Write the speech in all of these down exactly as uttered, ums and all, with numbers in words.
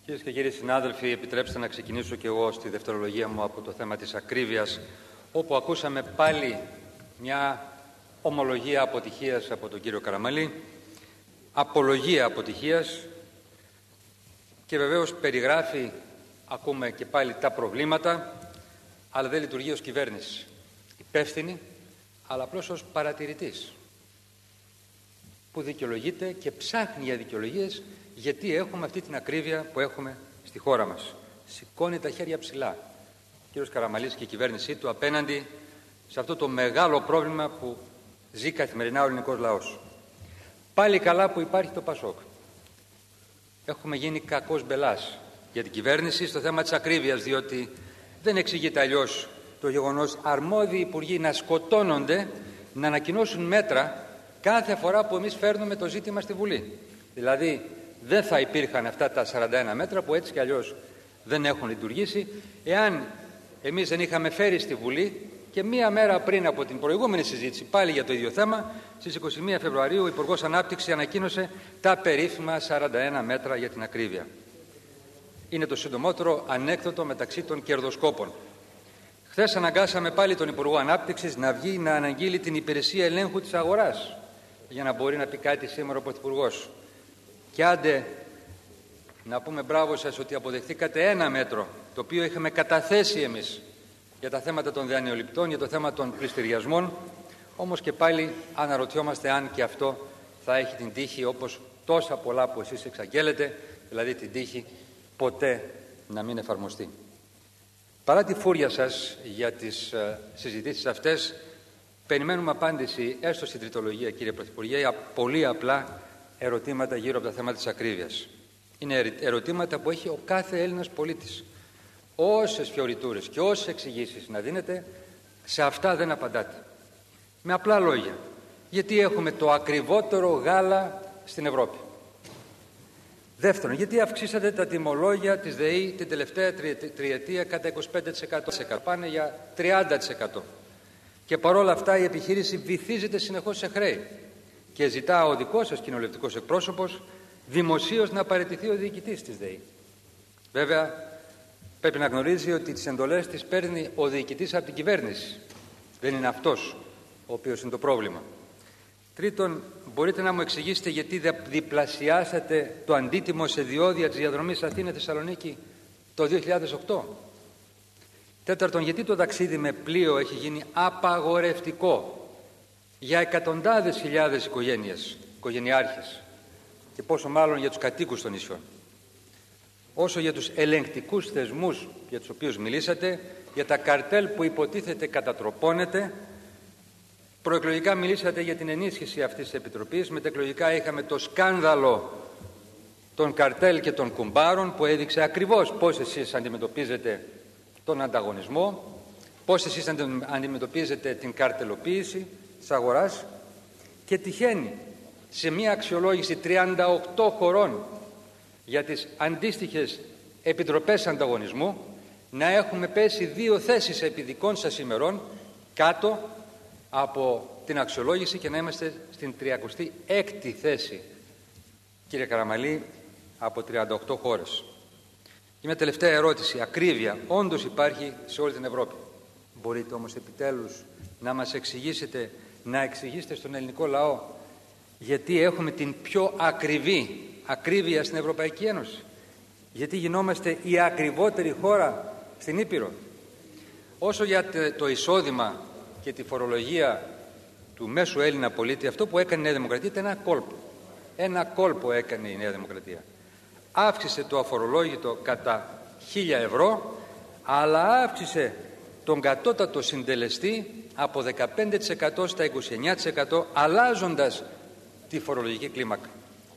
Κυρίες και κύριοι συνάδελφοι, επιτρέψτε να ξεκινήσω και εγώ στη δευτερολογία μου από το θέμα της ακρίβειας, όπου ακούσαμε πάλι μια ομολογία αποτυχίας από τον κύριο Καραμαλή, απολογία αποτυχίας, και βεβαίως περιγράφει, ακούμε και πάλι τα προβλήματα, αλλά δεν λειτουργεί ως κυβέρνηση. Υπεύθυνη, αλλά απλώς ως παρατηρητής, που δικαιολογείται και ψάχνει για δικαιολογίες γιατί έχουμε αυτή την ακρίβεια που έχουμε στη χώρα μας. Σηκώνει τα χέρια ψηλά ο κύριος Καραμαλής και η κυβέρνησή του απέναντι σε αυτό το μεγάλο πρόβλημα που ζει καθημερινά ο ελληνικός λαός. Πάλι καλά που υπάρχει το Πασόκ. Έχουμε γίνει κακός μπελάς για την κυβέρνηση στο θέμα της ακρίβειας, διότι δεν εξηγείται αλλιώς το γεγονός αρμόδιοι υπουργοί να σκοτώνονται να ανακοινώσουν μέτρα κάθε φορά που εμείς φέρνουμε το ζήτημα στη Βουλή. Δηλαδή δεν θα υπήρχαν αυτά τα σαράντα ένα μέτρα που έτσι κι αλλιώς δεν έχουν λειτουργήσει, εάν εμείς δεν είχαμε φέρει στη Βουλή και μία μέρα πριν από την προηγούμενη συζήτηση πάλι για το ίδιο θέμα, στις είκοσι μία Φεβρουαρίου ο Υπουργός Ανάπτυξης ανακοίνωσε τα περίφημα σαράντα ένα μέτρα για την ακρίβεια. Είναι το συντομότερο ανέκδοτο μεταξύ των κερδοσκόπων. Χθες αναγκάσαμε πάλι τον Υπουργό Ανάπτυξης να βγει να αναγγείλει την υπηρεσία ελέγχου της αγοράς για να μπορεί να πει κάτι σήμερα ο Πρωθυπουργός. Και άντε να πούμε μπράβο σας ότι αποδεχθήκατε ένα μέτρο το οποίο είχαμε καταθέσει εμείς για τα θέματα των δανειοληπτών, για το θέμα των πληστηριασμών, όμως και πάλι αναρωτιόμαστε αν και αυτό θα έχει την τύχη, όπως τόσα πολλά που εσείς εξαγγέλλετε, δηλαδή την τύχη ποτέ να μην εφαρμοστεί. Παρά τη φούρια σας για τις uh, συζητήσεις αυτές, περιμένουμε απάντηση έστω στην τριτολογία, κύριε Πρωθυπουργέ, για πολύ απλά ερωτήματα γύρω από τα θέματα της ακρίβειας. Είναι ερωτήματα που έχει ο κάθε Έλληνας πολίτης. Όσες φιωριτούρες και όσες εξηγήσεις να δίνετε, σε αυτά δεν απαντάτε. Με απλά λόγια. Γιατί έχουμε το ακριβότερο γάλα στην Ευρώπη. Δεύτερον, γιατί αυξήσατε τα τιμολόγια της ΔΕΗ την τελευταία τριετία κατά είκοσι πέντε τοις εκατό. Πάνε για τριάντα τοις εκατό. Και παρόλα αυτά η επιχείρηση βυθίζεται συνεχώς σε χρέη. Και ζητά ο δικός σας κοινοβουλευτικός εκπρόσωπος δημοσίως να παραιτηθεί ο διοικητής της ΔΕΗ. Βέβαια, πρέπει να γνωρίζει ότι τις εντολές τις παίρνει ο διοικητής από την κυβέρνηση. Δεν είναι αυτός ο οποίος είναι το πρόβλημα. Τρίτον, μπορείτε να μου εξηγήσετε γιατί διπλασιάσατε το αντίτιμο σε διόδια της διαδρομής Αθήνα-Θεσσαλονίκη το δύο χιλιάδες οκτώ. Τέταρτον, γιατί το ταξίδι με πλοίο έχει γίνει απαγορευτικό για εκατοντάδες χιλιάδες οικογένειες, οικογενειάρχες, και πόσο μάλλον για τους κατοίκους των νησιών. Όσο για τους ελεγκτικούς θεσμούς για τους οποίους μιλήσατε, για τα καρτέλ που υποτίθεται κατατροπώνεται, προεκλογικά μιλήσατε για την ενίσχυση αυτής της Επιτροπής, μετεκλογικά είχαμε το σκάνδαλο των καρτέλ και των κουμπάρων που έδειξε ακριβώς πώς εσείς αντιμετωπίζετε τον ανταγωνισμό, πώς εσείς αντιμετωπίζετε την καρτελοποίηση της αγοράς, και τυχαίνει σε μια αξιολόγηση τριάντα οκτώ χωρών για τις αντίστοιχες επιτροπές ανταγωνισμού να έχουμε πέσει δύο θέσεις επί δικών σας ημερών κάτω από την αξιολόγηση και να είμαστε στην τριακοστή έκτη θέση, κύριε Καραμαλή, από τριάντα οκτώ χώρες. Και μια τελευταία ερώτηση. Ακρίβεια όντως υπάρχει σε όλη την Ευρώπη. Μπορείτε όμως επιτέλους να μας εξηγήσετε, να εξηγήσετε στον ελληνικό λαό γιατί έχουμε την πιο ακριβή ακρίβεια στην Ευρωπαϊκή Ένωση. Γιατί γινόμαστε η ακριβότερη χώρα στην Ήπειρο. Όσο για το εισόδημα και τη φορολογία του μέσου Έλληνα πολίτη, αυτό που έκανε η Νέα Δημοκρατία ήταν ένα κόλπο. Ένα κόλπο έκανε η Νέα Δημοκρατία. Αύξησε το αφορολόγητο κατά χίλια ευρώ, αλλά αύξησε τον κατώτατο συντελεστή από δεκαπέντε τοις εκατό στα είκοσι εννέα τοις εκατό, αλλάζοντας τη φορολογική κλίμακα.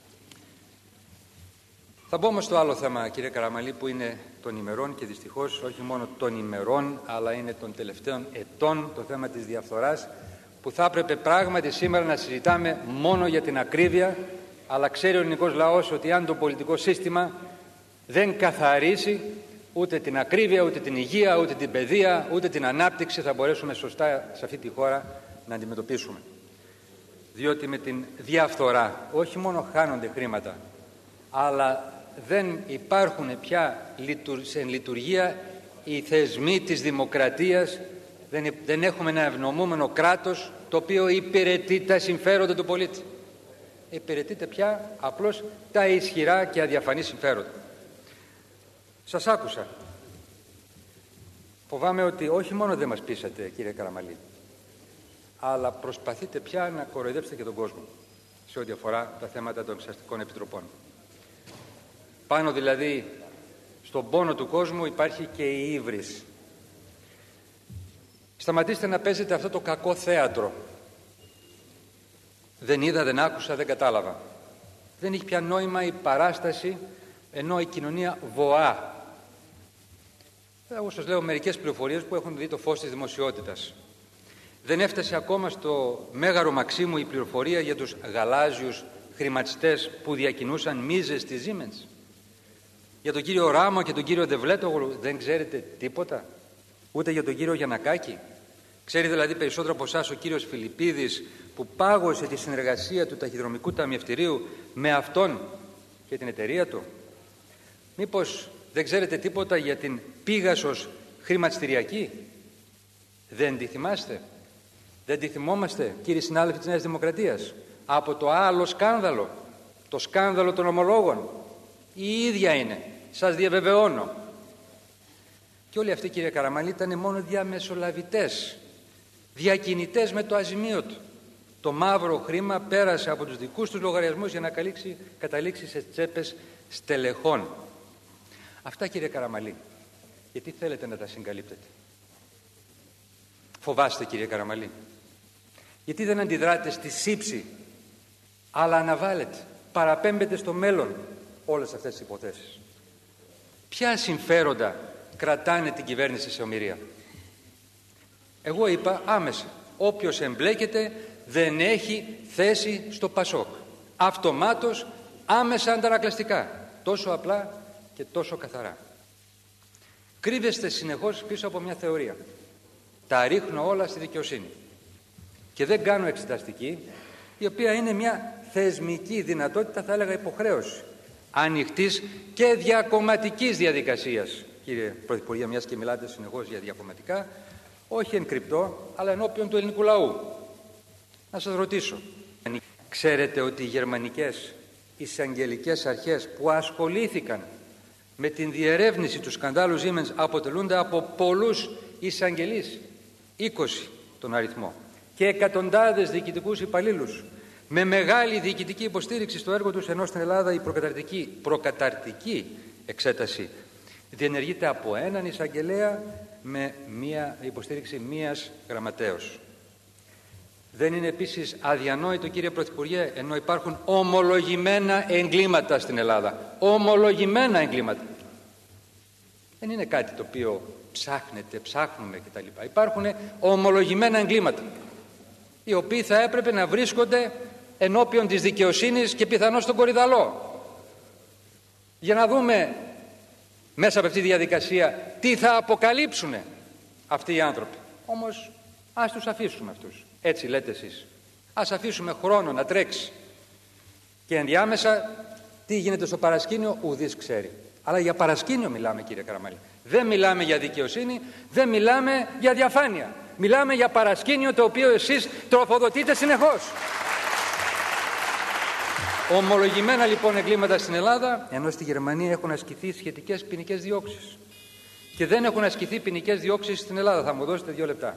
Θα μπω όμως στο άλλο θέμα, κύριε Καραμαλή, που είναι των ημερών και δυστυχώς όχι μόνο των ημερών, αλλά είναι των τελευταίων ετών, το θέμα της διαφθοράς, που θα έπρεπε πράγματι σήμερα να συζητάμε μόνο για την ακρίβεια, αλλά ξέρει ο ελληνικός λαός ότι αν το πολιτικό σύστημα δεν καθαρίσει ούτε την ακρίβεια, ούτε την υγεία, ούτε την παιδεία, ούτε την ανάπτυξη, θα μπορέσουμε σωστά σε αυτή τη χώρα να αντιμετωπίσουμε. Διότι με την διαφθορά όχι μόνο χάνονται χρήματα, αλλά δεν υπάρχουν πια σε λειτουργία οι θεσμοί της δημοκρατίας, δεν, δεν έχουμε ένα ευνομούμενο κράτος το οποίο υπηρετεί τα συμφέροντα του πολίτη. Υπηρετείται πια απλώς τα ισχυρά και αδιαφανή συμφέροντα. Σας άκουσα. Φοβάμαι ότι όχι μόνο δεν μας πείσατε, κύριε Καραμαλή, αλλά προσπαθείτε πια να κοροϊδέψετε και τον κόσμο σε ό,τι αφορά τα θέματα των εξεταστικών επιτροπών. Πάνω δηλαδή στον πόνο του κόσμου υπάρχει και η ύβρις. Σταματήστε να παίζετε αυτό το κακό θέατρο. Δεν είδα, δεν άκουσα, δεν κατάλαβα. Δεν έχει πια νόημα η παράσταση, ενώ η κοινωνία βοά. Εγώ σας λέω μερικές πληροφορίες που έχουν δει το φως της δημοσιότητας. Δεν έφτασε ακόμα στο Μέγαρο Μαξίμου η πληροφορία για τους γαλάζιους χρηματιστές που διακινούσαν μίζες στη Siemens. Για τον κύριο Ράμο και τον κύριο Ντεβλέτογλου δεν ξέρετε τίποτα? Ούτε για τον κύριο Γιαννακάκη? Ξέρει δηλαδή περισσότερο από εσάς ο κύριος Φιλιππίδης, που πάγωσε τη συνεργασία του ταχυδρομικού ταμιευτηρίου με αυτόν και την εταιρεία του? Μήπως δεν ξέρετε τίποτα για την Πίγασος χρηματιστηριακή? Δεν τη θυμάστε? Δεν τη θυμόμαστε, κύριοι συνάδελφοι της Νέας Δημοκρατίας? Από το άλλο σκάνδαλο, το σκάνδαλο των ομολόγων. Η ίδια είναι, σας διαβεβαιώνω. Και όλοι αυτοί, κύριε Καραμαλή, ήταν μόνο διαμεσολαβητές, διακινητές με το αζημίωτο. Το μαύρο χρήμα πέρασε από τους δικούς τους λογαριασμούς για να καταλήξει, καταλήξει σε τσέπες στελεχών. Αυτά, κύριε Καραμαλή, γιατί θέλετε να τα συγκαλύπτετε? Φοβάστε, κύριε Καραμαλή? Γιατί δεν αντιδράτε στη σύψη, αλλά αναβάλλετε, παραπέμπετε στο μέλλον όλες αυτές τις υποθέσεις? Ποια συμφέροντα κρατάνε την κυβέρνηση σε ομηρία? Εγώ είπα άμεσα, όποιος εμπλέκεται δεν έχει θέση στο Πασόκ. Αυτομάτως, άμεσα, αντανακλαστικά. Τόσο απλά και τόσο καθαρά. Κρύβεστε συνεχώς πίσω από μια θεωρία. Τα ρίχνω όλα στη δικαιοσύνη. Και δεν κάνω εξεταστική, η οποία είναι μια θεσμική δυνατότητα, θα έλεγα υποχρέωση, ανοιχτής και διακομματικής διαδικασίας. Κύριε Πρωθυπουργέ, μιας και μιλάτε συνεχώς για διακομματικά, όχι εν κρυπτό, αλλά ενώπιον του ελληνικού λαού. Να σας ρωτήσω, ξέρετε ότι οι γερμανικές εισαγγελικές αρχές που ασχολήθηκαν με την διερεύνηση του σκανδάλου Siemens αποτελούνται από πολλούς εισαγγελείς, είκοσι τον αριθμό, και εκατοντάδες διοικητικούς υπαλλήλους, με μεγάλη διοικητική υποστήριξη στο έργο τους, ενώ στην Ελλάδα η προκαταρτική, προκαταρτική εξέταση διενεργείται από έναν εισαγγελέα με μία υποστήριξη μίας γραμματέως. Δεν είναι επίσης αδιανόητο, κύριε Πρωθυπουργέ, ενώ υπάρχουν ομολογημένα εγκλήματα στην Ελλάδα, ομολογημένα εγκλήματα, δεν είναι κάτι το οποίο ψάχνετε, ψάχνουμε κτλ. Υπάρχουν ομολογημένα εγκλήματα, οι οποίοι θα έπρεπε να βρίσκονται ενώπιον της δικαιοσύνης και πιθανώς στον Κορυδαλό, για να δούμε μέσα από αυτή τη διαδικασία τι θα αποκαλύψουν αυτοί οι άνθρωποι. Όμως ας τους αφήσουμε αυτούς. Έτσι λέτε εσείς. Ας αφήσουμε χρόνο να τρέξει. Και ενδιάμεσα τι γίνεται στο παρασκήνιο ουδής ξέρει. Αλλά για παρασκήνιο μιλάμε, κύριε Καραμαλή. Δεν μιλάμε για δικαιοσύνη, δεν μιλάμε για διαφάνεια. Μιλάμε για παρασκήνιο, το οποίο εσείς τροφοδοτείτε συνεχώς. Ομολογημένα λοιπόν εγκλήματα στην Ελλάδα, ενώ στη Γερμανία έχουν ασκηθεί σχετικές ποινικές διώξεις. Και δεν έχουν ασκηθεί ποινικές διώξεις στην Ελλάδα. Θα μου δώσετε δύο λεπτά.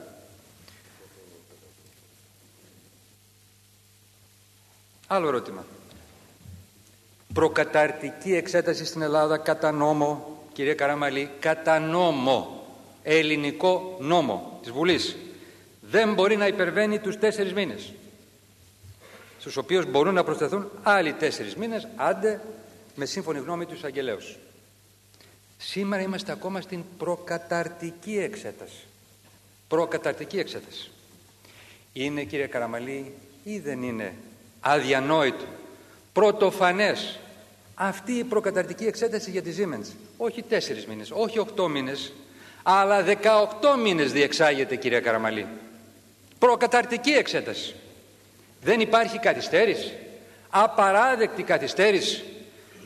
Άλλο ερώτημα. Προκαταρτική εξέταση στην Ελλάδα κατά νόμο, κύριε Καραμαλή, κατά νόμο, ελληνικό νόμο της Βουλής, δεν μπορεί να υπερβαίνει τους τέσσερις μήνες, στους οποίους μπορούν να προσθεθούν άλλοι τέσσερις μήνες, άντε με σύμφωνη γνώμη του εισαγγελέως. Σήμερα είμαστε ακόμα στην προκαταρτική εξέταση. Προκαταρτική εξέταση. Είναι, κύριε Καραμαλή, ή δεν είναι αδιανόητο, πρωτοφανές, αυτή η προκαταρτική εξέταση για τη Siemens? Όχι τέσσερις μήνες, όχι οκτώ μήνες, αλλά δεκαοκτώ μήνες διεξάγεται, κύριε Καραμαλή. Προκαταρτική εξέταση. Δεν υπάρχει καθυστέρηση, απαράδεκτη καθυστέρηση.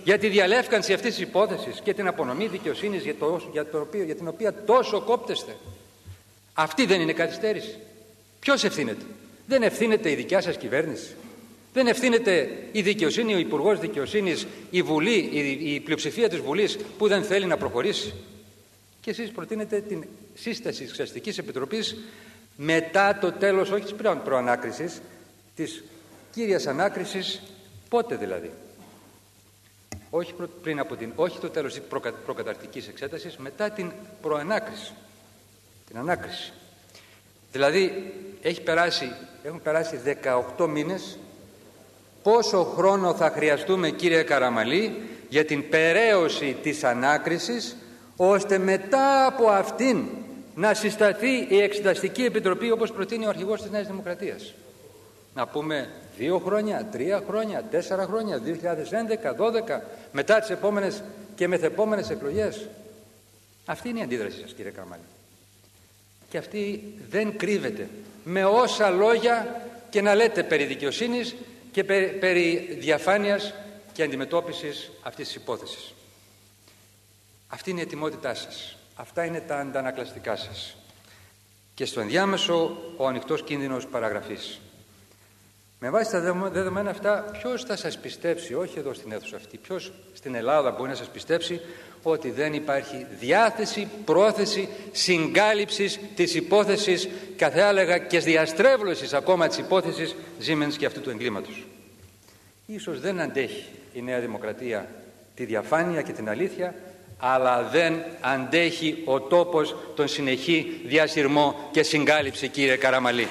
για τη διαλεύκανση αυτής της υπόθεσης και την απονομή δικαιοσύνης για, το, για, το οποίο, για την οποία τόσο κόπτεστε. Αυτή δεν είναι καθυστέρηση? Ποιος ευθύνεται? Δεν ευθύνεται η δικιά σας κυβέρνηση? Δεν ευθύνεται η δικαιοσύνη, ο Υπουργός Δικαιοσύνης, η Βουλή, η, η πλειοψηφία της Βουλής που δεν θέλει να προχωρήσει? Και εσείς προτείνετε την σύσταση της Εξεταστικής Επιτροπής μετά το τέλος, όχι της προανάκρισης, της κύριας ανάκρισης. Πότε δηλαδή? Όχι, προ, πριν από την, όχι το τέλος της προκα, προκαταρκτικής εξέτασης, μετά την προανάκριση, την ανάκριση. Δηλαδή έχει περάσει, έχουν περάσει δεκαοκτώ μήνες. Πόσο χρόνο θα χρειαστούμε, κύριε Καραμαλή, για την περαίωση της ανάκρισης, ώστε μετά από αυτήν να συσταθεί η Εξεταστική Επιτροπή όπως προτείνει ο αρχηγός της Νέας Δημοκρατίας? Να πούμε δύο χρόνια, τρία χρόνια, τέσσερα χρόνια, δύο χιλιάδες έντεκα, δώδεκα, μετά τις επόμενες και μεθεπόμενες εκλογές? Αυτή είναι η αντίδραση σας, κύριε Καραμαλή. Και αυτή δεν κρύβεται με όσα λόγια και να λέτε περί δικαιοσύνης και περί, περί διαφάνειας και αντιμετώπισης αυτής της υπόθεσης. Αυτή είναι η ετοιμότητά σας. Αυτά είναι τα αντανακλαστικά σας. Και στο ενδιάμεσο ο ανοιχτός κίνδυνος παραγραφής. Με βάση τα δεδομένα αυτά, ποιος θα σας πιστέψει, όχι εδώ στην αίθουσα αυτή, ποιος στην Ελλάδα μπορεί να σας πιστέψει ότι δεν υπάρχει διάθεση, πρόθεση συγκάλυψης της υπόθεσης, και θα έλεγα και διαστρέβλωσης ακόμα της υπόθεσης Siemens και αυτού του εγκλήματος? Ίσως δεν αντέχει η Νέα Δημοκρατία τη διαφάνεια και την αλήθεια, αλλά δεν αντέχει ο τόπος τον συνεχή διασυρμό και συγκάλυψη, κύριε Καραμαλή.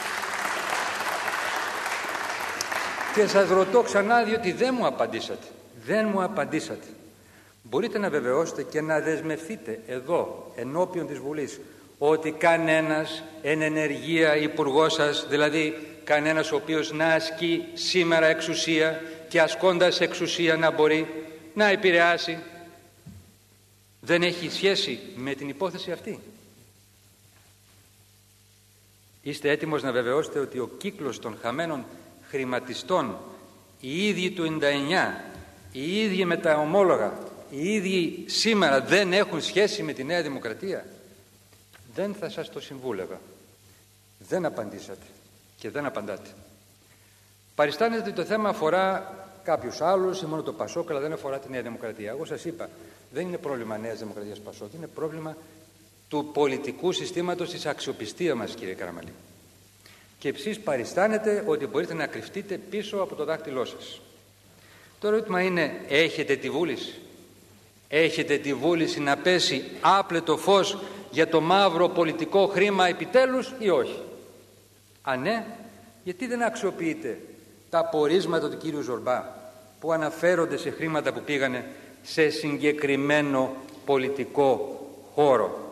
Και σας ρωτώ ξανά, διότι δεν μου απαντήσατε. Δεν μου απαντήσατε. Μπορείτε να βεβαιώσετε και να δεσμευτείτε εδώ ενώπιον της Βουλής ότι κανένας εν ενεργεία υπουργός σας, δηλαδή κανένας ο οποίος να ασκεί σήμερα εξουσία και ασκώντας εξουσία να μπορεί να επηρεάσει, δεν έχει σχέση με την υπόθεση αυτή? Είστε έτοιμος να βεβαιώσετε ότι ο κύκλος των χαμένων χρηματιστών, οι ίδιοι του ενενήντα εννιά, οι ίδιοι με τα ομόλογα, οι ίδιοι σήμερα δεν έχουν σχέση με τη Νέα Δημοκρατία? Δεν θα σας το συμβούλευα. Δεν απαντήσατε και δεν απαντάτε. Παριστάνετε ότι το θέμα αφορά κάποιους άλλους ή μόνο το Πασόκ, αλλά δεν αφορά τη Νέα Δημοκρατία. Εγώ σας είπα, δεν είναι πρόβλημα Νέας Δημοκρατίας Πασόκ, είναι πρόβλημα του πολιτικού συστήματος, της αξιοπιστίας μας, κύριε Καραμαλή. Και εσείς παριστάνετε ότι μπορείτε να κρυφτείτε πίσω από το δάχτυλό σας. Το ερώτημα είναι, έχετε τη βούληση? Έχετε τη βούληση να πέσει άπλετο φως για το μαύρο πολιτικό χρήμα επιτέλους ή όχι? Αν ναι, γιατί δεν αξιοποιείτε τα πορίσματα του κύριου Ζορμπά που αναφέρονται σε χρήματα που πήγανε σε συγκεκριμένο πολιτικό χώρο?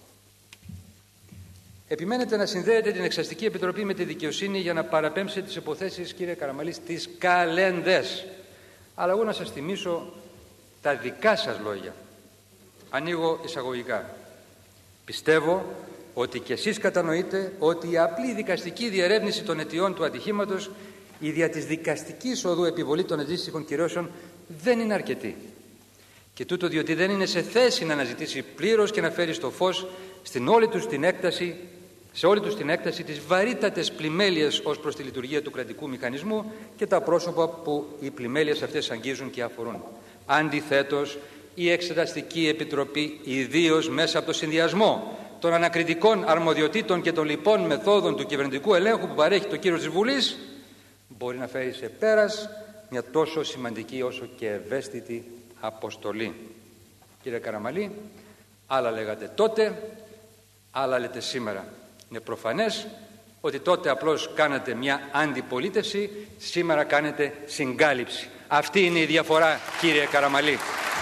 Επιμένετε να συνδέετε την Εξεταστική Επιτροπή με τη δικαιοσύνη για να παραπέμψετε τις υποθέσεις, κύριε Καραμαλή, στις καλένδες. Αλλά εγώ να σας θυμίσω τα δικά σας λόγια. Ανοίγω εισαγωγικά. Πιστεύω ότι και εσείς κατανοείτε ότι η απλή δικαστική διερεύνηση των αιτιών του ατυχήματος, η δια της δικαστικής οδού επιβολή των αντίστοιχων κυρώσεων, δεν είναι αρκετή. Και τούτο διότι δεν είναι σε θέση να αναζητήσει πλήρως και να φέρει στο φως στην όλη τους την έκταση, σε όλη τους την έκταση τις βαρύτατες πλημέλειες ως προς τη λειτουργία του κρατικού μηχανισμού και τα πρόσωπα που οι πλημέλειες αυτές αγγίζουν και αφορούν. Αντιθέτως, η Εξεταστική Επιτροπή, ιδίως μέσα από το συνδυασμό των ανακριτικών αρμοδιοτήτων και των λοιπών μεθόδων του κυβερνητικού ελέγχου που παρέχει το κύρος της Βουλής, μπορεί να φέρει σε πέρας μια τόσο σημαντική όσο και ευαίσθητη αποστολή. Κύριε Καραμαλή, άλλα λέγατε τότε, άλλα λέτε σήμερα. Είναι προφανές ότι τότε απλώς κάνατε μια αντιπολίτευση, σήμερα κάνετε συγκάλυψη. Αυτή είναι η διαφορά, κύριε Καραμαλή.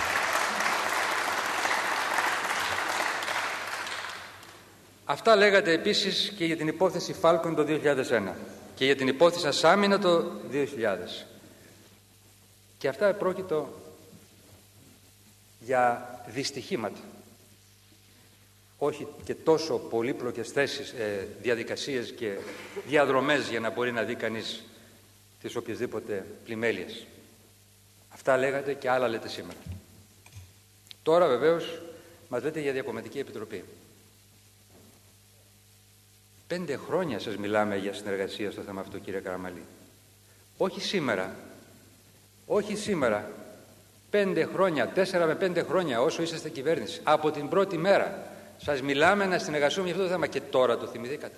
Αυτά λέγατε επίσης και για την υπόθεση Falcon το δύο χιλιάδες ένα και για την υπόθεση Ασάμινα το δύο χιλιάδες. Και αυτά επρόκειτο για δυστυχήματα. Όχι και τόσο πολύπλοκες θέσεις, ε, διαδικασίες και διαδρομές για να μπορεί να δει κανείς τις οποιασδήποτε πλημέλειες. Αυτά λέγατε και άλλα λέτε σήμερα. Τώρα βεβαίως μας λέτε για διακομματική επιτροπή. Πέντε χρόνια σας μιλάμε για συνεργασία στο θέμα αυτό, κύριε Καραμαλή. Όχι σήμερα. Όχι σήμερα. Πέντε χρόνια, τέσσερα με πέντε χρόνια όσο είσαστε κυβέρνηση. Από την πρώτη μέρα σας μιλάμε να συνεργαστούμε για αυτό το θέμα και τώρα το θυμηθήκατε.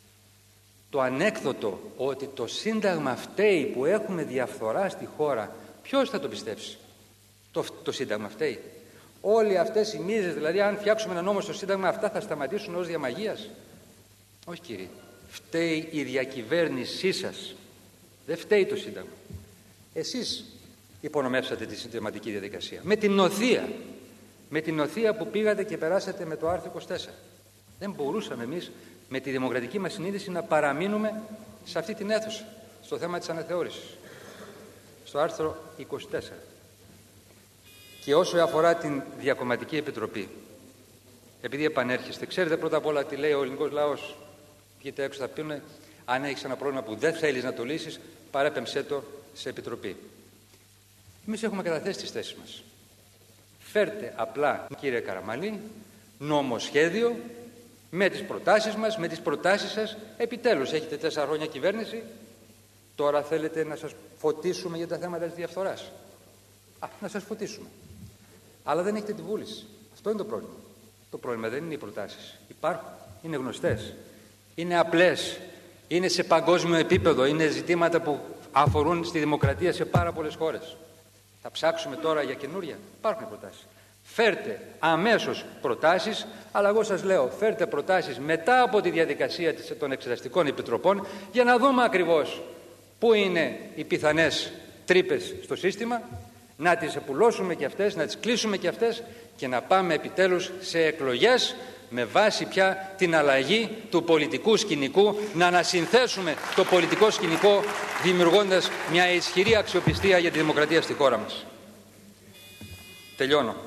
Το ανέκδοτο ότι το Σύνταγμα φταίει που έχουμε διαφθορά στη χώρα, ποιος θα το πιστέψει? Το, το Σύνταγμα φταίει. Όλοι αυτές οι μίζες, δηλαδή αν φτιάξουμε ένα νόμο στο Σύνταγμα, αυτά θα σταματήσουν ως διαμαγείας? Όχι, κύριε. Φταίει η διακυβέρνησή σας. Δεν φταίει το Σύνταγμα. Εσείς υπονομεύσατε τη συνταγματική διαδικασία. Με την νοθεία. Με την νοθεία που πήγατε και περάσατε με το άρθρο είκοσι τέσσερα. Δεν μπορούσαμε εμείς με τη δημοκρατική μας συνείδηση να παραμείνουμε σε αυτή την αίθουσα, στο θέμα της αναθεώρησης. Στο άρθρο είκοσι τέσσερα. Και όσο αφορά την διακομματική επιτροπή, επειδή επανέρχεστε, ξέρετε πρώτα απ' όλα τι λέει ο ελληνικός λαός. Βγείτε έξω, θα πούνε, αν έχεις ένα πρόβλημα που δεν θέλεις να το λύσεις, παρέπεμψέ το σε επιτροπή. Εμείς έχουμε καταθέσει τις θέσεις μας. Φέρτε απλά, κύριε Καραμαλή, νομοσχέδιο με τις προτάσεις μας, με τις προτάσεις σας. Επιτέλους, έχετε τέσσερα χρόνια κυβέρνηση. Τώρα θέλετε να σας φωτίσουμε για τα θέματα της διαφθοράς. Α, να σας φωτίσουμε. Αλλά δεν έχετε τη βούληση. Αυτό είναι το πρόβλημα. Το πρόβλημα δεν είναι οι προτάσεις. Υπάρχουν, είναι γνωστές, είναι απλές, είναι σε παγκόσμιο επίπεδο, είναι ζητήματα που αφορούν στη δημοκρατία σε πάρα πολλές χώρες. Θα ψάξουμε τώρα για καινούρια? Υπάρχουν προτάσεις. Φέρτε αμέσως προτάσεις, αλλά εγώ σας λέω, φέρτε προτάσεις μετά από τη διαδικασία των εξεταστικών επιτροπών για να δούμε ακριβώς πού είναι οι πιθανές τρύπες στο σύστημα, να τις επουλώσουμε και αυτές, να τις κλείσουμε και αυτές και να πάμε επιτέλους σε εκλογές με βάση πια την αλλαγή του πολιτικού σκηνικού, να ανασυνθέσουμε το πολιτικό σκηνικό δημιουργώντας μια ισχυρή αξιοπιστία για τη δημοκρατία στη χώρα μας. Τελειώνω.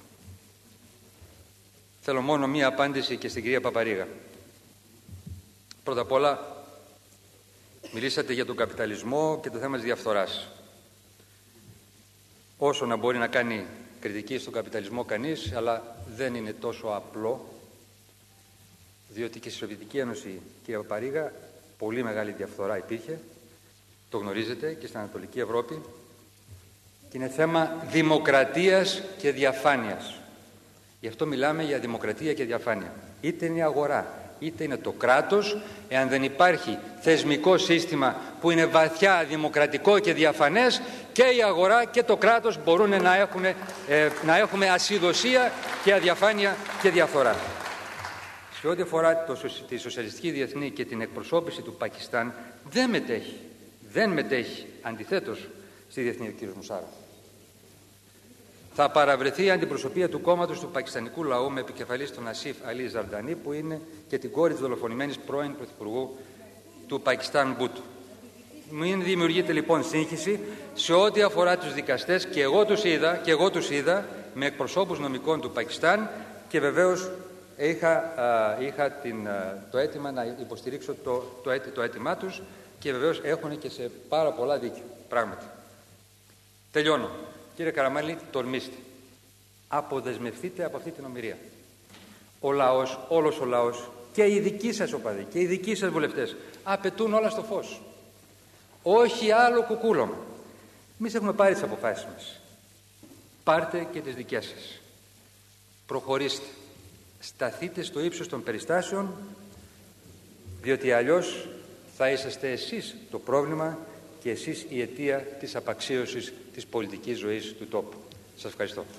Θέλω μόνο μία απάντηση και στην κυρία Παπαρίγα. Πρώτα απ' όλα, μιλήσατε για τον καπιταλισμό και το θέμα της διαφθοράς. Όσο να μπορεί να κάνει κριτική στον καπιταλισμό κανείς, αλλά δεν είναι τόσο απλό, διότι και στη Σοβιετική Ένωση, κύριε Παπαρίγα, πολύ μεγάλη διαφθορά υπήρχε, το γνωρίζετε, και στην Ανατολική Ευρώπη, και είναι θέμα δημοκρατίας και διαφάνειας. Γι' αυτό μιλάμε για δημοκρατία και διαφάνεια. Είτε είναι η αγορά, είτε είναι το κράτος, εάν δεν υπάρχει θεσμικό σύστημα που είναι βαθιά δημοκρατικό και διαφανές, και η αγορά και το κράτος μπορούν να, έχουν, ε, να έχουμε ασυδοσία και αδιαφάνεια και διαφθορά. Σε ό,τι αφορά το, τη σοσιαλιστική διεθνή και την εκπροσώπηση του Πακιστάν, δεν μετέχει, δεν μετέχει αντιθέτως στη διεθνή ο κ. Μουσάρα. Θα παραβρεθεί η αντιπροσωπεία του κόμματος του πακιστανικού λαού με επικεφαλής τον Ασίφ Αλή Ζαρντανί, που είναι και την κόρη της δολοφονημένης πρώην Πρωθυπουργού του Πακιστάν Μπούτου. Μην δημιουργείται λοιπόν σύγχυση σε ό,τι αφορά τους δικαστές, και εγώ τους είδα, και εγώ τους είδα με εκπροσώπους νομικών του Πακιστάν, και βεβαίως είχα, α, είχα την, α, το αίτημα να υποστηρίξω το, το, αίτη, το αίτημά τους, και βεβαίως έχουν και σε πάρα πολλά δίκιο πράγματι. Τελειώνω. Κύριε Καραμαλή, τολμήστε. Αποδεσμευτείτε από αυτή την ομηρία. Ο λαός, όλος ο λαός, και οι δικοί σας οπαδοί και οι δικοί σας βουλευτές απαιτούν όλα στο φως. Όχι άλλο κουκούλωμα. Εμείς έχουμε πάρει τις αποφάσεις μας. Πάρτε και τις δικές σας. Προχωρήστε. Σταθείτε στο ύψος των περιστάσεων, διότι αλλιώς θα είσαστε εσείς το πρόβλημα και εσείς η αιτία της απαξίωσης της πολιτικής ζωής του τόπου. Σας ευχαριστώ.